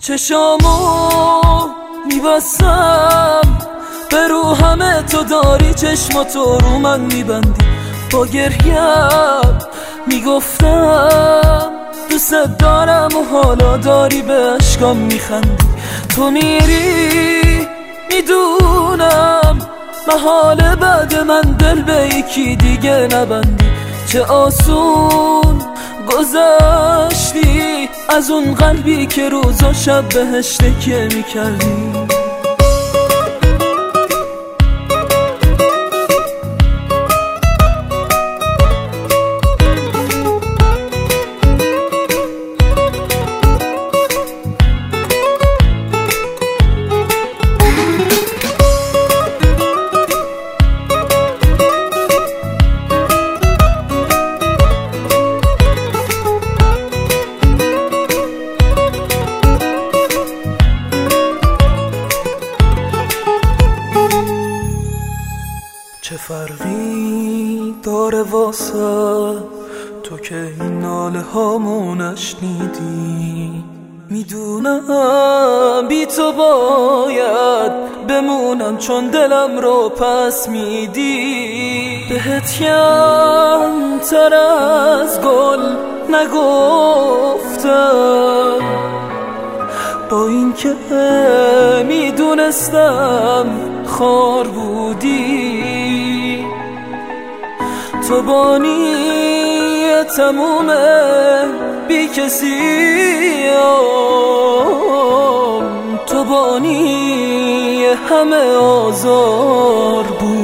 چشامو میبستم به رو همه تو داری، چشماتو رو من میبندی. با گریم میگفتم دوست دارم و حالا داری به اشکام میخندی. تو میری میدونم محال بعد من دل به یکی دیگه نبندی. چه آسون گذشتی از اون قلبی که روز و شب بهش تکیه میکردی. چه فرقی داره واسه تو که این ناله هامو نشنیدی؟ میدونم بی تو باید بمونم چون دلم رو پس میدی. بهت کمتر از گل نگفتم با این که میدونستم خار بودی. تو بانی تمومه بی کسی، تو بانی همه آزار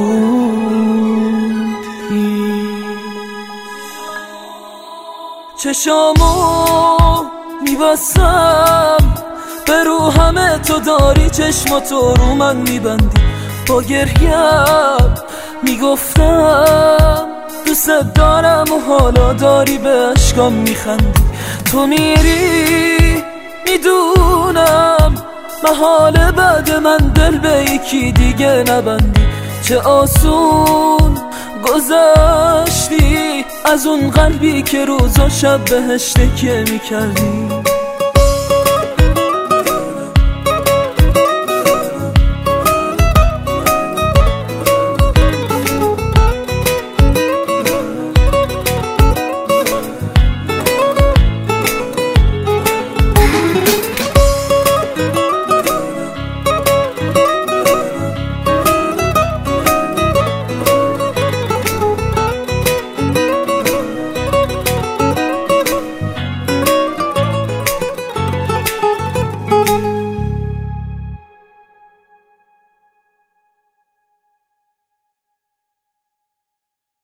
بودی. چشامو میبستم به رو همه تو داری، چشماتو رو من میبندی. با گریم میگفتم دوست دارم و حالا داری به اشکام میخندی. تو میری میدونم محال بعد من دل به یکی دیگه نبندی. چه آسون گذشتی از اون قلبی که روز و شب بهش تکیه میکردی.